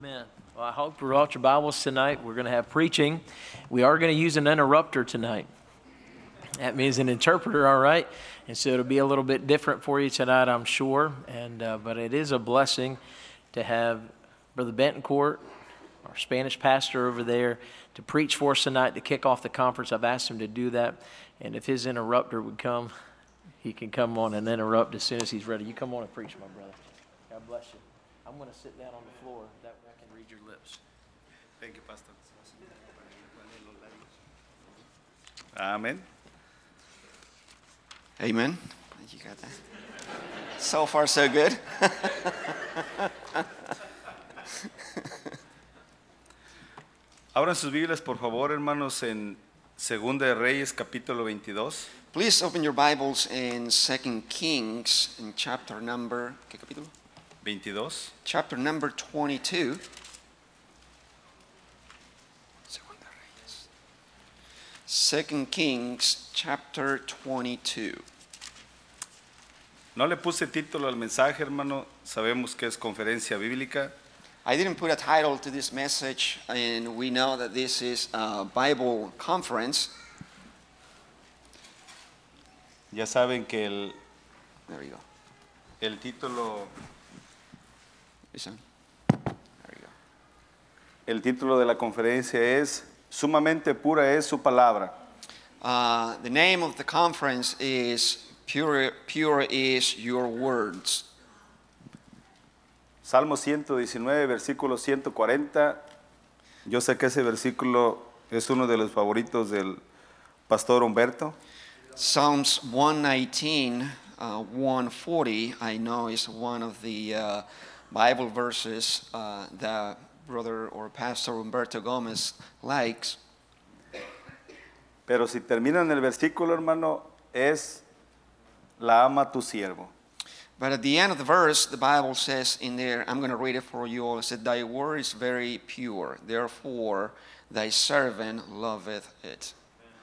Amen. Well, I hope you brought your Bibles tonight. We're going to have preaching. We are going to use an interrupter tonight. That means an interpreter, all right? And so it'll be a little bit different for you tonight, I'm sure. But it is a blessing to have Brother Bentoncourt, our Spanish pastor over there, to preach for us tonight to kick off the conference. I've asked him to do that. And if his interrupter would come, he can come on and interrupt as soon as he's ready. You come on and preach, my brother. God bless you. I'm going to sit down on the floor. That way I can read your lips. Thank you, Pastor. Amen. Amen. You got that. So far, so good. Abran sus Biblias, por favor, hermanos, en Segunda de Reyes, capítulo 22. Please open your Bibles in 2 Kings, in chapter number, ¿qué capítulo? 22. Chapter number 22. Second Kings, chapter 22. No le puse título al mensaje, hermano. Sabemos que es conferencia bíblica. I didn't put a title to this message, and we know that this is a Bible conference. Ya saben que There we go. el título, Listen. There you go. el título de la conferencia es Sumamente pura es su palabra. The name of the conference is Pure is Your Words. Salmo 119, versículo 140. Yo sé que ese versículo es uno de los favoritos del pastor Humberto. Psalms 119, 140, I know is one of the Bible verses that brother or Pastor Humberto Gomez likes. Pero si termina en el versículo, hermano, es la ama tu siervo. But at the end of the verse, the Bible says in there, I'm going to read it for you all. It said, Thy word is very pure, therefore thy servant loveth it.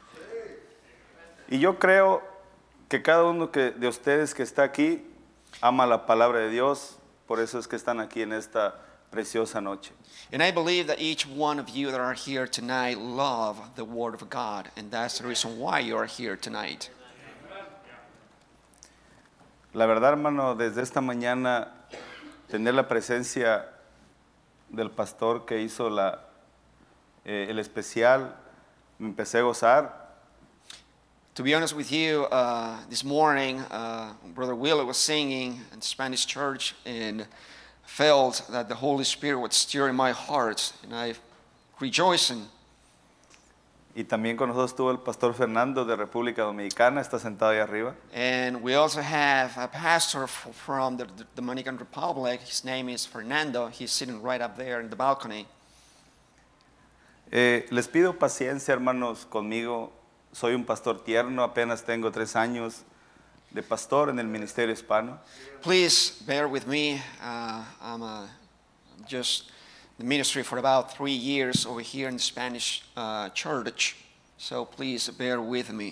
Y yo creo que cada uno de ustedes que está aquí ama la palabra de Dios, por eso es que están aquí en esta preciosa noche. And I believe that each one of you that are here tonight love the Word of God, and that's the reason why you are here tonight. La verdad, hermano, desde esta mañana tener la presencia del pastor que hizo el especial, me empecé a gozar. To be honest with you, this morning, Brother Will was singing in the Spanish church and felt that the Holy Spirit was stirring my heart, and I rejoicing. Y también con nosotros estuvo el pastor Fernando de República Dominicana, está sentado ahí arriba. And we also have a pastor from the Dominican Republic. His name is Fernando. He's sitting right up there in the balcony. Les pido paciencia, hermanos, conmigo. Soy un pastor tierno, apenas tengo 3 años de pastor en el Ministerio Hispano. Please bear with me. I'm just the ministry for about 3 years over here in the Spanish church. So please bear with me.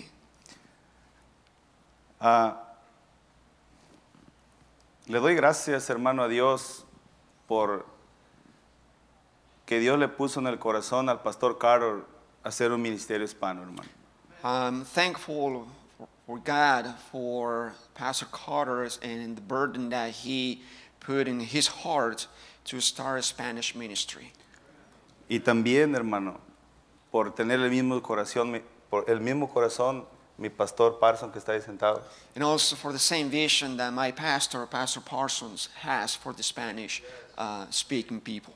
Le doy gracias, hermano, a Dios por que Dios le puso en el corazón al pastor Carol hacer un ministerio hispano, hermano. I'm thankful for God for Pastor Carter and the burden that he put in his heart to start a Spanish ministry. Y también, hermano, por tener el mismo corazón, mi pastor Parson que está ahí sentado. And also for the same vision that my pastor, Pastor Parsons, has for the Spanish speaking people.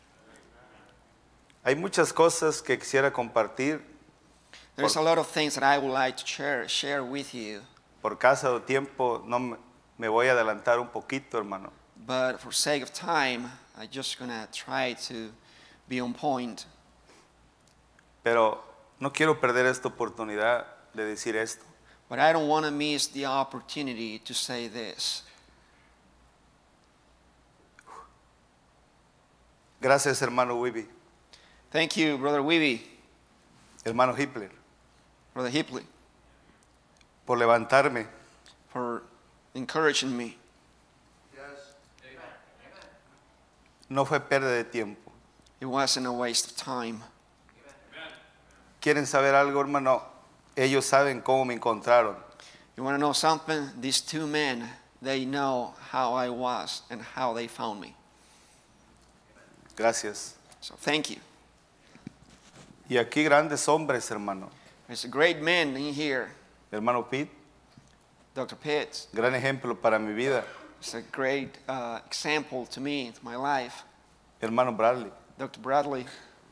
Hay muchas cosas que quisiera compartir. There's a lot of things that I would like to share with you. Por causa del tiempo, no me voy a adelantar un poquito, hermano. But for sake of time, I'm just going to try to be on point. Pero no quiero perder esta oportunidad de decir esto. But I don't want to miss the opportunity to say this. Gracias, hermano Wibby. Thank you, Brother Weeby, Hermano Hitler, Brother Hipley, por levantarme. for encouraging me. No fue pérdida de tiempo. It wasn't a waste of time. ¿Quieren saber algo, hermano? Ellos saben cómo me encontraron. You want to know something? These two men, they know how I was and how they found me. Gracias. So thank you. Y aquí grandes hombres, hermano. There's a great man in here, Hermano Pete, Dr. Pitts. gran ejemplo para mi vida. It's a great example to me, to my life. Hermano Bradley. Dr. Bradley,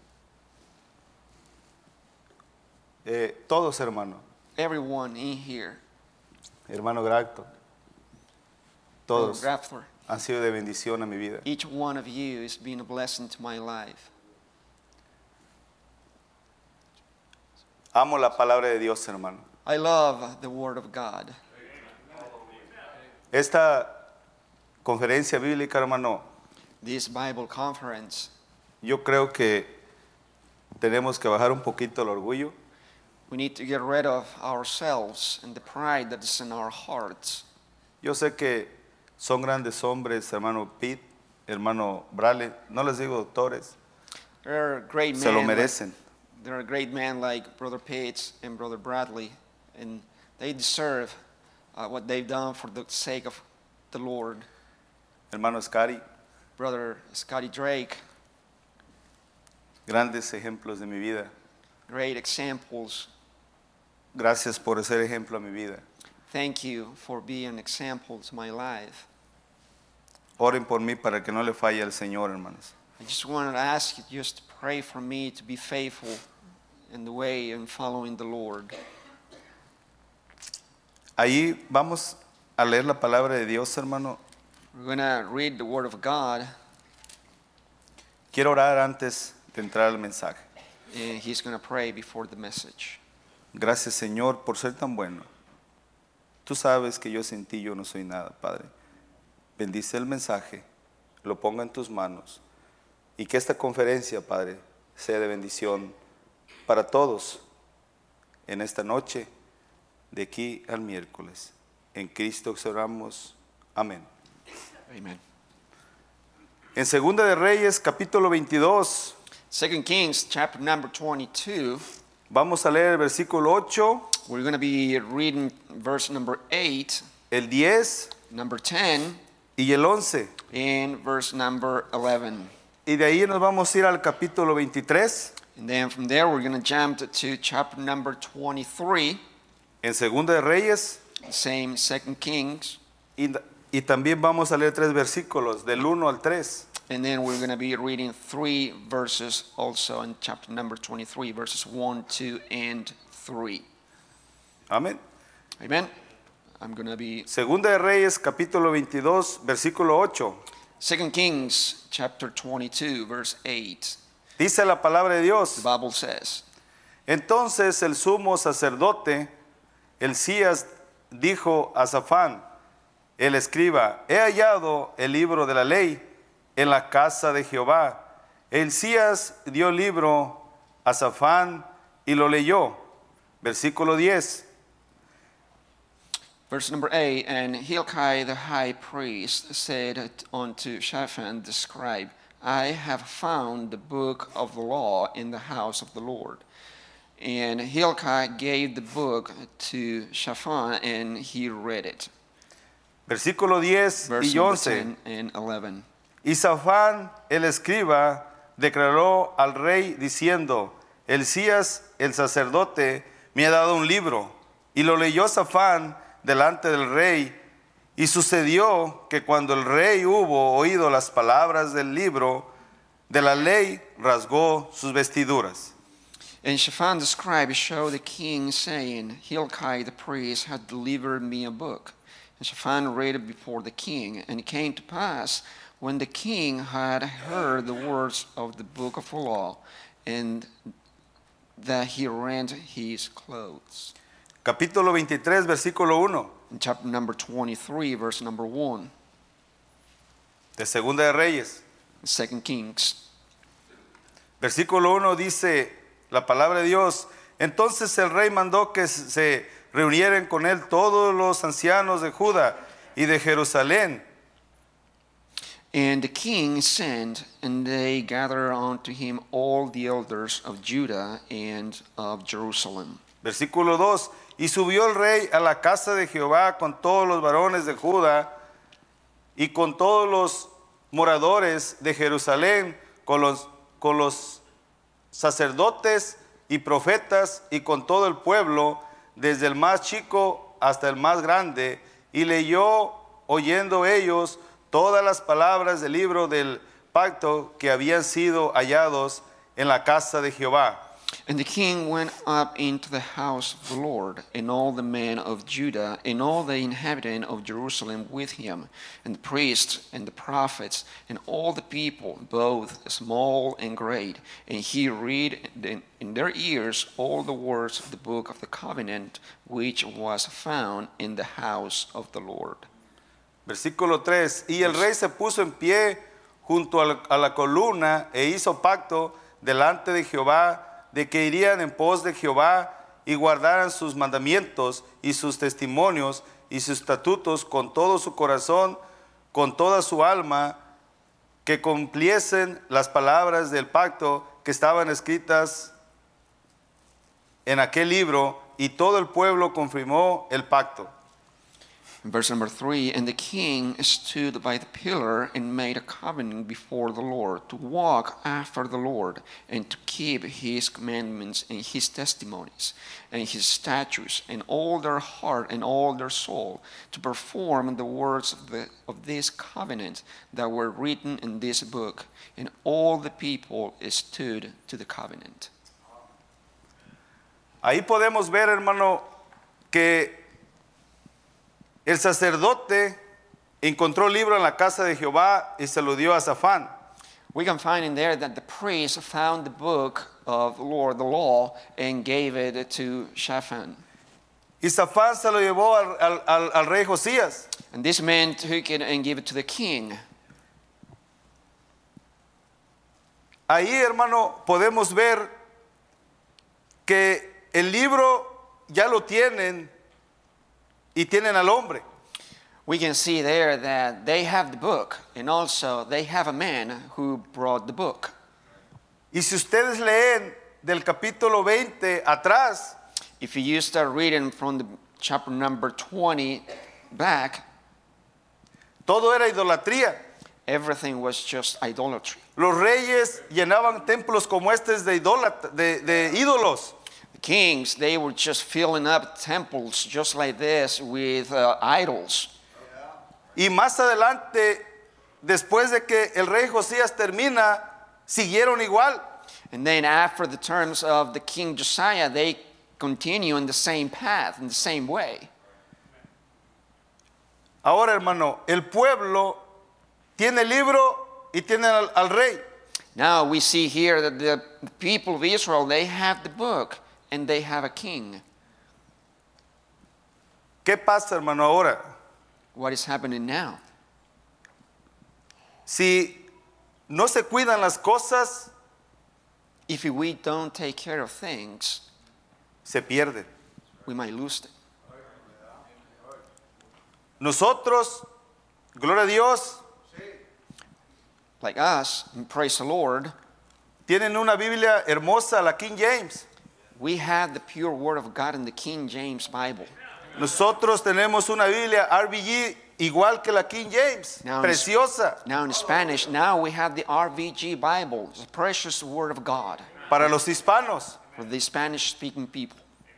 Todos, hermano. everyone in here. Hermano Gracto. Brother Todos Graffler, han sido de bendición a mi vida. each one of you has been a blessing to my life. Amo la palabra de Dios, hermano. I love the Word of God. Esta conferencia bíblica, hermano, This Bible conference, yo creo que tenemos que bajar un poquito el orgullo we need to get rid of ourselves and the pride that is in our hearts. Yo sé que son grandes hombres, hermano Pete, hermano Bradley, no les digo doctores, There are great se lo men. merecen. There are great men like Brother Pitts and Brother Bradley, and they deserve what they've done for the sake of the Lord. Hermano Scary, Brother Scotty Drake, grandes ejemplos de mi vida. great examples. Gracias por ser ejemplo a mi vida. Thank you for being an example to my life. Oren por mí para que no le falle al Señor, hermanos. I just wanted to ask you just to pray for me to be faithful in the way and following the Lord. Ahí vamos a leer la palabra de Dios, hermano. We're going to read the Word of God, Quiero orar antes de entrar al mensaje. and he's going to pray before the message. Gracias, Señor, por ser tan bueno. Tú sabes que yo sin ti yo no soy nada, Padre. Bendice el mensaje, lo ponga en tus manos y que esta conferencia, Padre, sea de bendición para todos en esta noche, de aquí al miércoles. En Cristo oramos. Amén. Amen. En Segunda de Reyes, capítulo 22, 2 Kings chapter number 22. vamos a leer el versículo 8, We're going to be reading verse number 8, el 10 number 10, y el 11. and verse number 11. Y de ahí nos vamos a ir al capítulo 23, And then from there, we're going to jump to chapter number 23, en Segunda de Reyes, same 2 Kings. y también vamos a leer 3 versículos, del 1 al 3. And then we're going to be reading 3 verses also in chapter number 23, verses 1, 2, and 3. Amén. Amen. I'm going to be Segunda de Reyes, capítulo 22, versículo 8. 2 Kings chapter 22, verse 8. Dice la palabra de The Dios. Bible says, Entonces el sumo sacerdote, Elías, dijo a Safán, el escriba, he hallado el libro de la ley en la casa de Jehová. Elías dio el libro a Safán y lo leyó. Versículo 10. verse number 8, and Hilkiah the high priest said unto Shaphan the scribe, I have found the book of the law in the house of the Lord. And Hilkiah gave the book to Shaphan, and he read it. Versículo 10 Verse y number 11. 10 and 11. Y Safán el escriba declaró al rey diciendo, Elías el sacerdote me ha dado un libro. Y lo leyó Safán delante del rey. Y sucedió que cuando el rey hubo oído las palabras del libro de la ley, rasgó sus vestiduras. And Shaphan the scribe showed the king, saying, Hilkiah the priest hath delivered me a book. And Shaphan read it before the king. And it came to pass, when the king had heard the words of the book of the law, and that he rent his clothes. Capítulo 23, versículo 1 In chapter number 23, verse number 1, de Segunda de Reyes. 2 Kings. Versículo 1 dice la palabra de Dios. Entonces el rey mandó que se reunieran con él todos los ancianos de Judá y de Jerusalén. And the king sent, and they gathered unto him all the elders of Judah and of Jerusalem. Versículo 2. Y subió el rey a la casa de Jehová con todos los varones de Judá y con todos los moradores de Jerusalén, con los sacerdotes y profetas y con todo el pueblo, desde el más chico hasta el más grande, y leyó, oyendo ellos, todas las palabras del libro del pacto que habían sido hallados en la casa de Jehová. And the king went up into the house of the Lord, and all the men of Judah, and all the inhabitants of Jerusalem with him, and the priests, and the prophets, and all the people, both small and great. And he read in their ears all the words of the book of the covenant, which was found in the house of the Lord. Versículo 3. Y el rey se puso en pie junto a la columna e hizo pacto delante de Jehová, de que irían en pos de Jehová y guardaran sus mandamientos y sus testimonios y sus estatutos con todo su corazón, con toda su alma, que cumpliesen las palabras del pacto que estaban escritas en aquel libro, y todo el pueblo confirmó el pacto. Verse number 3, and the king stood by the pillar and made a covenant before the Lord to walk after the Lord and to keep his commandments and his testimonies and his statutes and all their heart and all their soul, to perform the words of this covenant that were written in this book. And all the people stood to the covenant. Ahí podemos ver, hermano, que el sacerdote encontró el libro en la casa de Jehová y se lo dio a Safán. We can find in there that the priest found the book of the Lord, the law, and gave it to Shaphan. Y Safán se lo llevó al rey Josías. And this man took it and gave it to the king. Ahí, hermano, podemos ver que el libro ya lo tienen y tienen al hombre. We can see there that they have the book, and also they have a man who brought the book. Y si ustedes leen del capítulo 20 atrás, If you start reading from the chapter number 20 back, todo era idolatría. everything was just idolatry. Los reyes llenaban templos como estos de ídolos. The kings, they were just filling up temples just like this with idols. Y más adelante, después de que el rey Josías termina, siguieron igual. And then after the terms of the king Josiah, they continue in the same path, in the same way. Ahora, hermano, el pueblo tiene el libro y tiene al rey. Now we see here that the people of Israel, they have the book and they have a king. ¿Qué pasa, hermano, ahora? What is happening now? Si no se cuidan las cosas, If we don't take care of things, se pierde. we might lose them. Nosotros, gloria a Dios, Like us, and praise the Lord, tienen una Biblia hermosa, la King James. we have the pure word of God in the King James Bible. Nosotros tenemos una Biblia RVG igual que la King James, Now, preciosa Now in Spanish, now we have the RVG Bible, the precious word of God para los hispanos. for the Spanish-speaking people.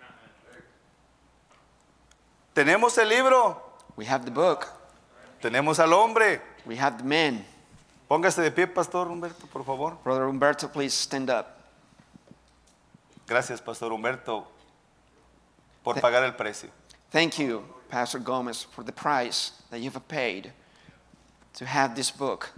Tenemos el libro, We have the book, tenemos al hombre. we have the men. Póngase de pie, Pastor Humberto, por favor. Brother Humberto, please stand up. Gracias, Pastor Humberto, por pagar el precio. Thank you, Pastor Gomez, for the price that you've paid to have this book.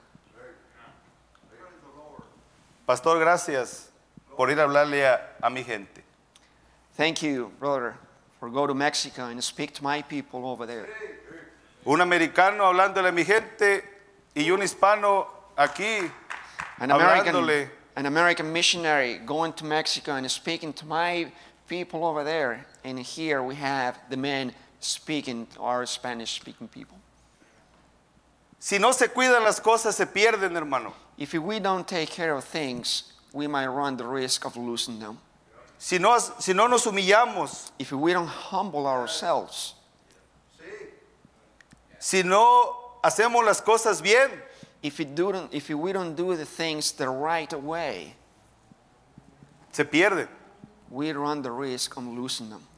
Pastor, gracias por ir a hablarle a mi gente. Thank you, brother, for go to Mexico and speak to my people over there. Un americano hablándole a mi gente y un hispano aquí hablándole. An American missionary going to Mexico and speaking to my people over there. And here we have the men speaking to our Spanish-speaking people. Si no se cuidan las cosas, se pierden, hermano. If we don't take care of things, we might run the risk of losing them. Si no nos humillamos, If we don't humble ourselves, si no hacemos las cosas bien, if we don't do the things the right way, se pierden. we run the risk of losing them.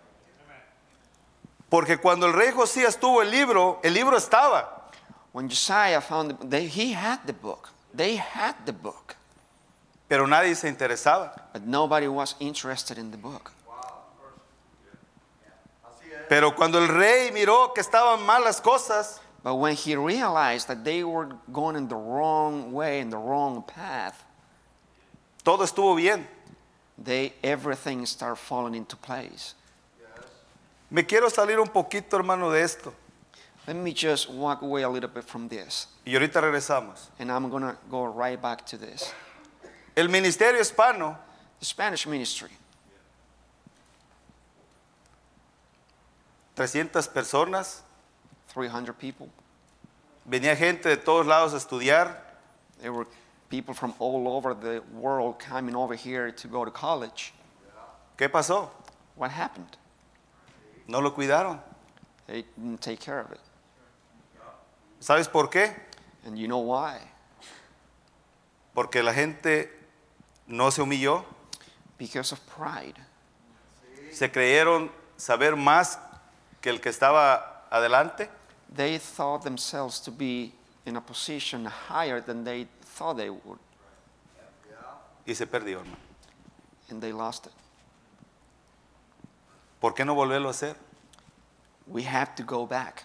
Porque cuando el rey Josías tuvo el libro estaba. When Josiah found he had the book. They had the book, Pero nadie se interesaba. but nobody was interested in the book. Pero cuando el rey miró que estaban mal las cosas, But when he realized that they were going in the wrong way, in the wrong path, todo estuvo bien. everything started falling into place. Me quiero salir un poquito, hermano, de esto. Let me just walk away a little bit from this, Y ahorita regresamos. and I'm going to go right back to this. El ministerio hispano The Spanish ministry, 300 personas. 300 people. Venía gente de todos lados a estudiar. There were people from all over the world coming over here to go to college. ¿Qué pasó? What happened? No lo cuidaron. They didn't take care of it. ¿Sabes por qué? And you know why? Porque la gente no se humilló. Because of pride. Se creyeron saber más que el que estaba adelante. They thought themselves to be in a position higher than they thought they would, Y se perdió, hermano. and they lost it. ¿Por qué no volverlo a hacer? We have to go back.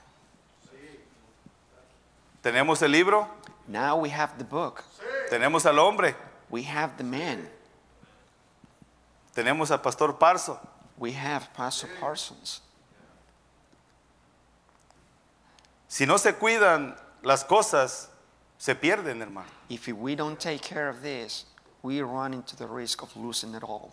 Tenemos el libro, Now we have the book. tenemos al hombre, We have the man. tenemos al pastor Parso. We have Pastor Parsons. Si no se cuidan las cosas, se pierden, hermano. If we don't take care of this, we run into the risk of losing it all.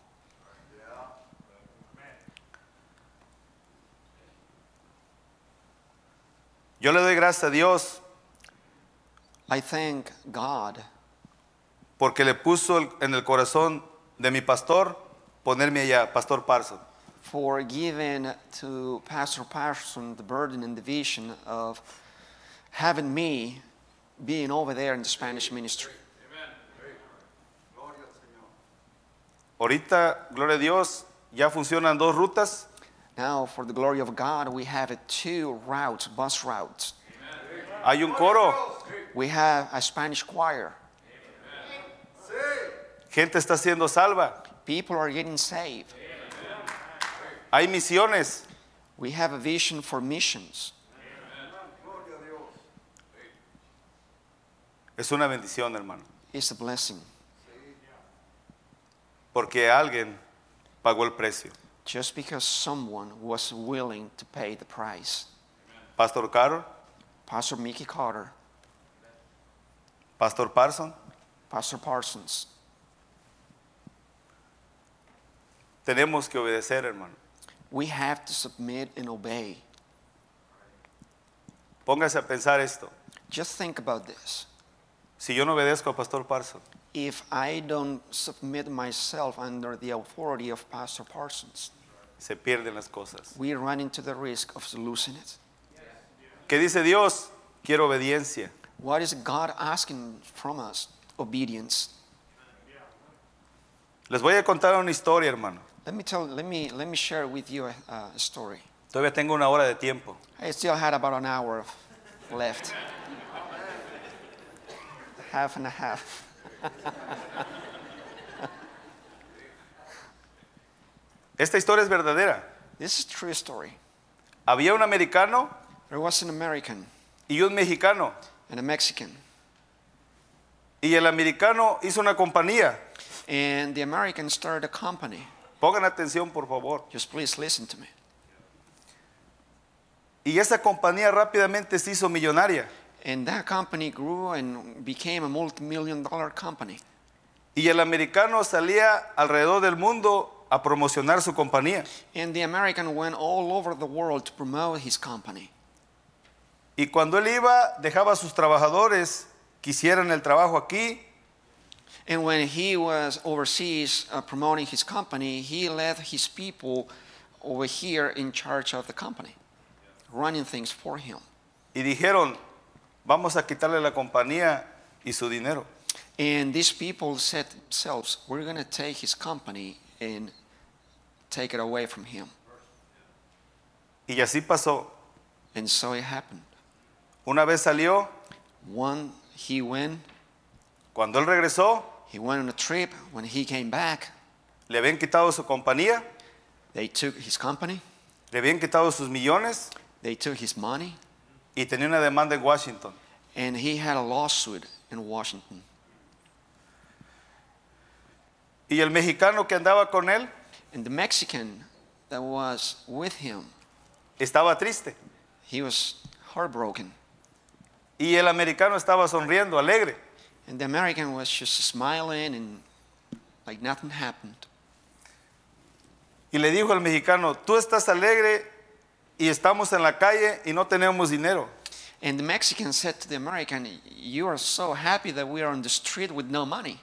Yo le doy gracias a Dios I thank God porque le puso en el corazón de mi pastor ponerme allá, Pastor Parso. for giving to Pastor Parsons the burden and the vision of having me being over there in the Spanish ministry. Ahorita, gloria a Dios, ya funcionan 2 rutas. Now, for the glory of God, we have 2 routes, bus routes. Hay un coro, We have a Spanish choir. gente está siendo salva. People are getting saved. Hay misiones. We have a vision for missions. Es una bendición, hermano, It's a blessing. porque alguien pagó el precio. Just because someone was willing to pay the price. Pastor Carol, Pastor Mickey Carter, Pastor Parson, Pastor Parsons. tenemos que obedecer, hermano. We have to submit and obey. Póngase a pensar esto. Just think about this. Si yo no obedezco a Pastor Parson, If I don't submit myself under the authority of Pastor Parsons, se pierden las cosas. we run into the risk of losing it. ¿Qué dice Dios? Quiero obediencia. What is God asking from us? Obedience. Les voy a contar una historia, hermano. Let me share with you a story. Todavía tengo 1 hora de tiempo. I still had about an hour left. Half and a half. Esta historia es verdadera. This is a true story. Había un americano There was an American y un mexicano. and a Mexican. Y el americano hizo una compañía. And the American started a company. Pongan atención, por favor. Just please listen to me. Y esa compañía rápidamente se hizo millonaria. And that company grew and became a multi-million-dollar company. Y el americano salía alrededor del mundo a promocionar su compañía. And the American went all over the world to promote his company. Y cuando él iba, dejaba a sus trabajadores que hicieran el trabajo aquí. And when he was overseas promoting his company, he led his people over here in charge of the company, running things for him. Y dijeron, vamos a quitarle la compañía y su dinero. And these people said themselves, we're going to take his company and take it away from him. Y así pasó. And so it happened. Una vez salió, He went cuando él regresó, on a trip. When he came back, le habían quitado su compañía, they took his company, le habían quitado sus millones they took his money, y tenía una demanda en Washington. and he had a lawsuit in Washington. Y el mexicano que andaba con él And the Mexican that was with him, estaba triste. he was heartbroken. Y el americano estaba sonriendo, alegre. And the American was just smiling and like nothing happened. Y le dijo al mexicano, tú estás alegre y estamos en la calle y no tenemos dinero. And the Mexican said to the American, you are so happy that we are on the street with no money.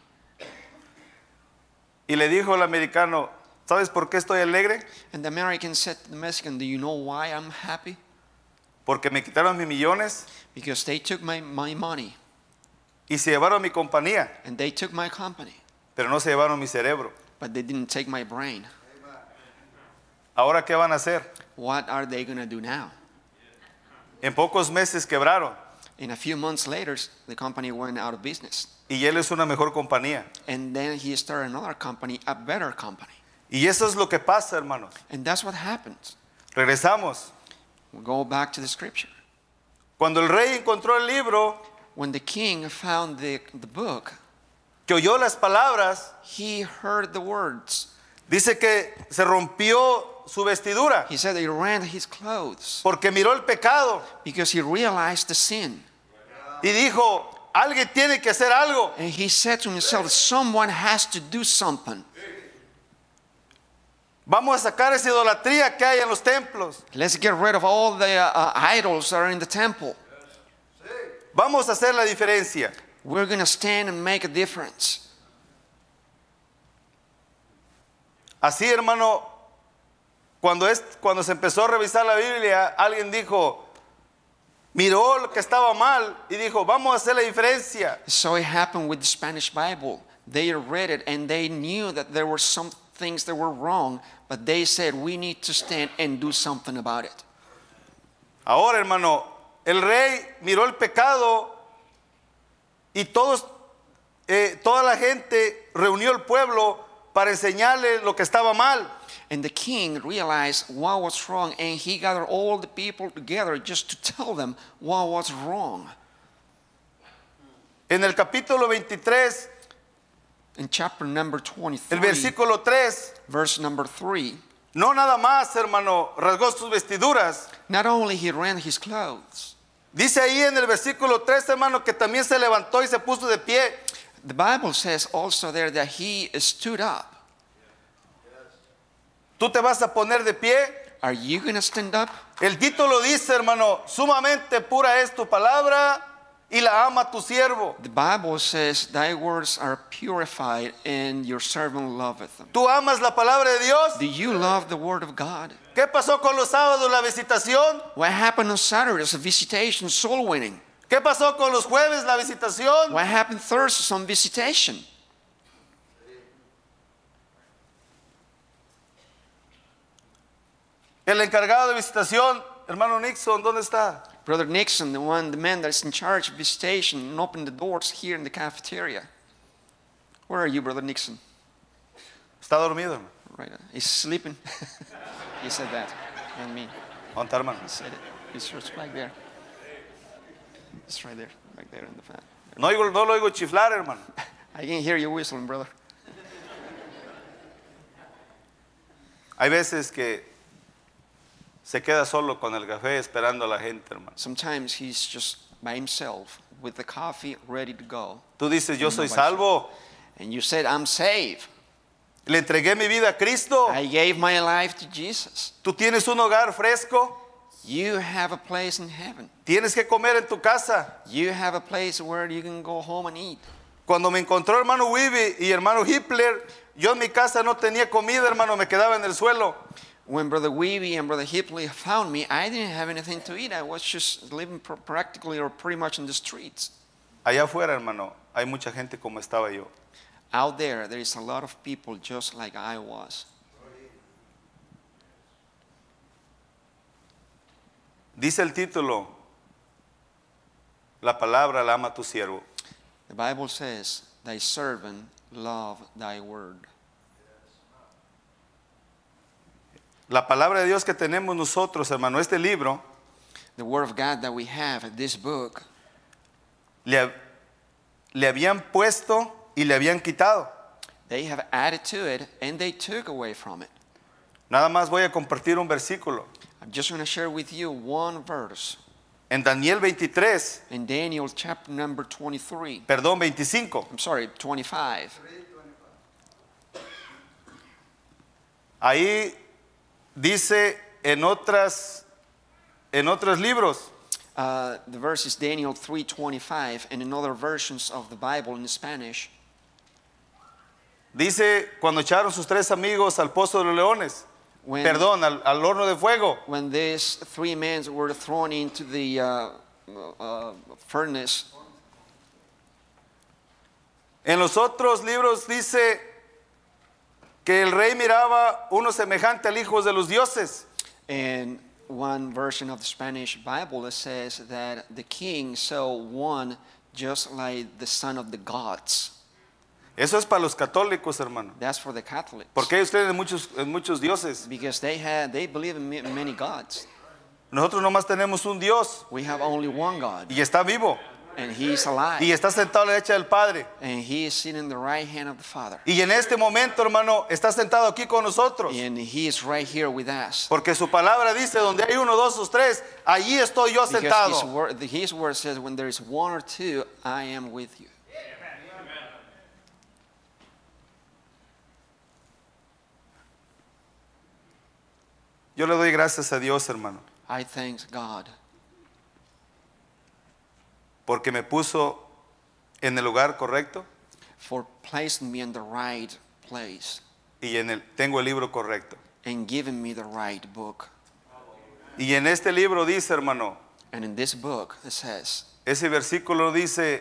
Y le dijo al americano, ¿sabes por qué estoy alegre? And the American said to the Mexican, do you know why I'm happy? Porque me quitaron mis millones Because they took my money y se llevaron mi compañía, and they took my company, pero no se llevaron mi cerebro. but they didn't take my brain. ¿Ahora qué van a hacer? What are they going to do now? En pocos meses quebraron In a few months later, the company went out of business. y él es una mejor compañía. And then he started another company, a better company. Y eso es lo que pasa, hermanos. And that's what happens. Regresamos. We go back to the scripture. Cuando el rey encontró el libro, When the king found the book, que oyó las palabras, he heard the words. dice que se rompió su vestidura He said he rent his clothes porque miró el pecado because he realized the sin. y dijo, alguien tiene que hacer algo. And he said to himself, someone has to do something. Vamos a sacar esa idolatría que hay en los templos. Let's get rid of all the idols that are in the temple. Vamos a hacer la diferencia. We're going to stand and make a difference. Así, hermano, cuando se empezó a revisar la Biblia, alguien dijo, miró lo que estaba mal y dijo, vamos a hacer la diferencia. So it happened with the Spanish Bible. They read it and they knew that there were some things that were wrong, but they said, we need to stand and do something about it. Ahora, hermano, el rey miró el pecado y toda la gente reunió el pueblo para enseñarle lo que estaba mal. And the king realized what was wrong, and he gathered all the people together just to tell them what was wrong. En el capítulo 23, In chapter number el 23, versículo 3, verse number 3, no nada más, hermano, rasgó sus vestiduras. not only he rent his clothes, Dice ahí en el versículo 3, hermano, que también se levantó y se puso de pie. the Bible says also there that he stood up. ¿Tú te vas a poner de pie? Are you going to stand up? El título dice, hermano, sumamente pura es tu palabra y la ama tu siervo. The Bible says, thy words are purified and your servant loveth them. ¿Tú amas la palabra de Dios? Do you love the word of God? ¿Qué pasó con los sábados, la visitación? What happened on Saturdays, a visitation, soul winning? ¿Qué pasó con los jueves, la visitación? What happened Thursday, some visitation? El encargado de visitación, hermano Nixon, ¿dónde está? Brother Nixon, the man that's in charge of visitation and opened the doors here in the cafeteria. Where are you, Brother Nixon? Está dormido, hermano. Right, he's sleeping. He said that, and me. ¿Dónde está, hermano? He said it. He's just back there. It's right there, back there in the fan. No lo oigo chiflar, hermano. I can hear you whistling, brother. Hay veces que se queda solo con el café esperando a la gente, hermano. Sometimes he's just by himself with the coffee ready to go. Tú dices, yo soy salvo. And you said, I'm saved. Le entregué mi vida a Cristo. I gave my life to Jesus. ¿Tú tienes un hogar fresco? You have a place in heaven. Tienes que comer en tu casa. You have a place where you can go home and eat. Cuando me encontró hermano Wiebe y hermano Hitler, yo en mi casa no tenía comida, hermano, me quedaba en el suelo. When Brother Weeby and Brother Hipley found me, I didn't have anything to eat. I was just living practically or pretty much in the streets. Allá afuera, hermano, hay mucha gente como estaba yo. Out there is a lot of people just like I was. Dice el título, la palabra la ama tu siervo. The Bible says, thy servant love thy word. La palabra de Dios que tenemos nosotros, hermano, este libro, The word of God that we have, this book, le habían puesto y le habían quitado. they have added to it and they took away from it. Nada más voy a compartir un versículo. I'm just going to share with you one verse En Daniel 23, in Daniel chapter number 23. perdón, 25. I'm sorry, 25. Ahí dice en otros libros, The verse is Daniel 3:25, and in other versions of the Bible in Spanish, dice cuando echaron sus 3 amigos al pozo de los leones, when, perdón, al horno de fuego. when these 3 men were thrown into the furnace. En los otros libros dice que el rey miraba uno semejante al hijo de los dioses. And one version of the Spanish Bible says that the king saw one just like the son of the gods. Eso es para los católicos, hermano. That's for the Catholics. Porque ellos creen en muchos dioses. Because they believe in many gods. Nosotros nomás tenemos un Dios We have only one God, y está vivo and He is alive, y está sentado a la derecha del Padre. and He is sitting in the right hand of the Father, Y en este momento, hermano, está sentado aquí con nosotros. and He is right here with us. Porque su palabra dice, donde hay 1, 2 o 3, allí estoy yo Because sentado. His word says, when there is 1 or 2, I am with you. Yo le doy gracias a Dios, hermano, I thank God porque me puso en el lugar correcto for placing me in the right place y tengo el libro correcto. and giving me the right book. Y en este libro dice, hermano, And in this book, it says, ese versículo dice,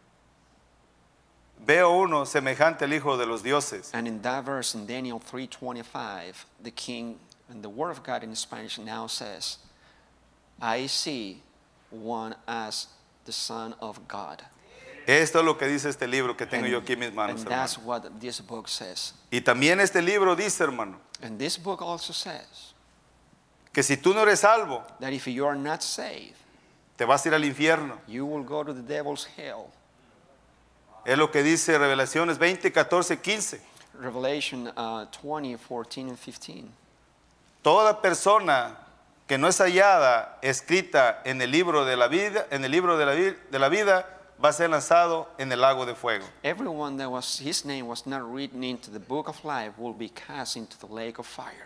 veo uno semejante al hijo de los dioses. and in that verse in Daniel 3:25, the king and the word of God in Spanish now says, I see one as the Son of God. Esto es lo que dice este libro que tengo yo aquí en mis And manos, that's hermano. what this book says. Y también este libro dice, hermano, And this book also says que si tú no eres salvo, that if you are not saved, te vas a ir al infierno. you will go to the devil's hell. Es lo que dice Revelaciones 20, 14, 15. Revelation 20, 14, and 15. Toda persona que no es hallada escrita en el libro de la vida, de la vida, va a ser lanzado en el lago de fuego. Everyone that was his name was not written into the book of life will be cast into the lake of fire.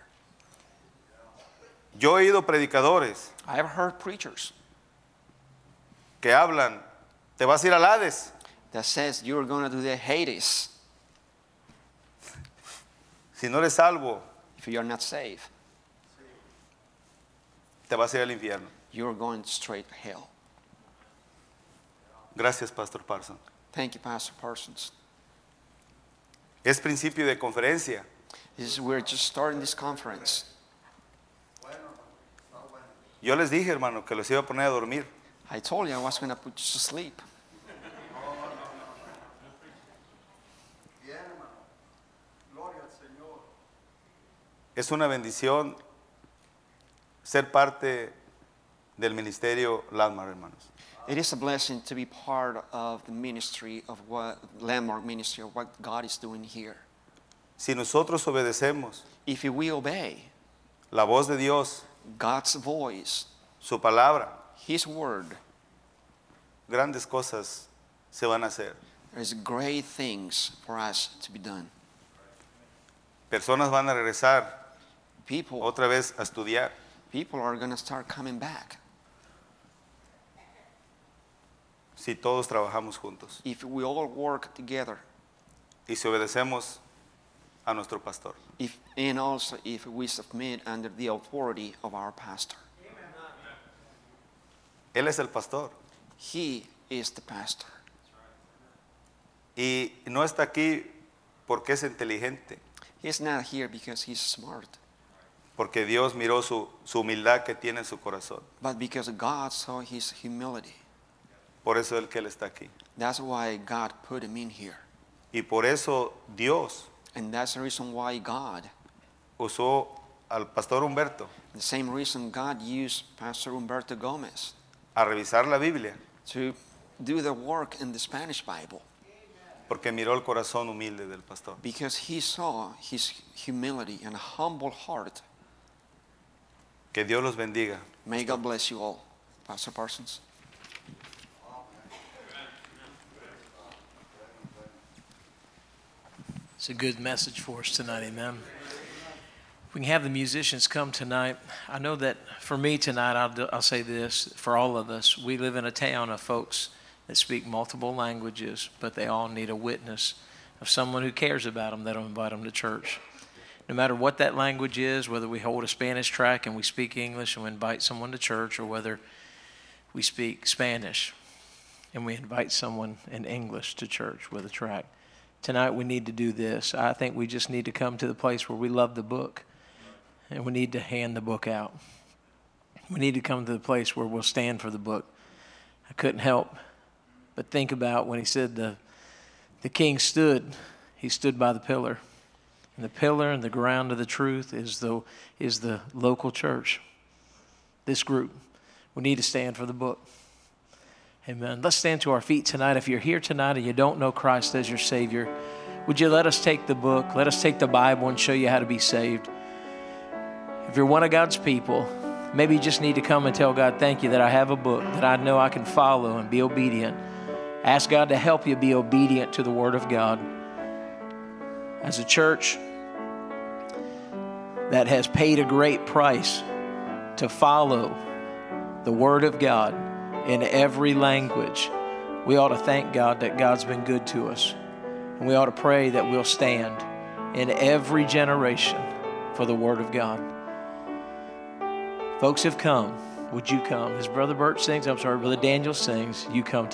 Yo he oído predicadores I have heard preachers que hablan, te vas a ir al Hades. that says you're going to do the Hades Si no eres salvo, if you're not saved. te vas a ir al infierno. You're going straight to hell. Gracias, Pastor Parsons. Thank you, Pastor Parsons. Es principio de conferencia. We're just starting this conference. Yo les dije, hermano, que los iba a poner a dormir. I told you I was going to put you to sleep. Es una bendición ser parte del ministerio Landmark, hermanos. It is a blessing to be part of the ministry of what Landmark ministry of what God is doing here. Si nosotros obedecemos If we obey la voz de Dios, God's voice, su palabra, His word, grandes cosas se van a hacer. there's great things for us to be done. Personas van a regresar People, otra vez a estudiar. people are going to start coming back si todos trabajamos juntos if we all work together, y si obedecemos a nuestro pastor. and also if we submit under the authority of our pastor. Él es el pastor He is the pastor. y no está aquí porque es inteligente, He's not here because he's smart, porque Dios miró su humildad que tiene en su corazón. but because God saw his humility. Por eso es que Él está aquí. That's why God put him in here. Y por eso Dios And that's the reason why God, usó al pastor Humberto the same reason God used Pastor Humberto Gomez a revisar la Biblia, to do the work in the Spanish Bible, porque miró el corazón humilde del pastor. because he saw his humility and humble heart. Que Dios los bendiga. May God bless you all. Pastor Parsons. It's a good message for us tonight, amen. We can have the musicians come tonight. I know that for me tonight, I'll say this, for all of us, we live in a town of folks that speak multiple languages, but they all need a witness of someone who cares about them that'll invite them to church. No matter what that language is, whether we hold a Spanish track and we speak English and we invite someone to church, or whether we speak Spanish and we invite someone in English to church with a track. Tonight we need to do this. I think we just need to come to the place where we love the book, and we need to hand the book out. We need to come to the place where we'll stand for the book. I couldn't help but think about when he said the king stood, he stood by the pillar. And the pillar and the ground of the truth is the local church. This group. We need to stand for the book. Amen. Let's stand to our feet tonight. If you're here tonight and you don't know Christ as your Savior, would you let us take the book, let us take the Bible and show you how to be saved? If you're one of God's people, maybe you just need to come and tell God, thank you that I have a book that I know I can follow and be obedient. Ask God to help you be obedient to the Word of God. As a church that has paid a great price to follow the Word of God in every language, we ought to thank God that God's been good to us. And we ought to pray that we'll stand in every generation for the Word of God. Folks have come. Would you come? As Brother Bert sings, Brother Daniel sings, you come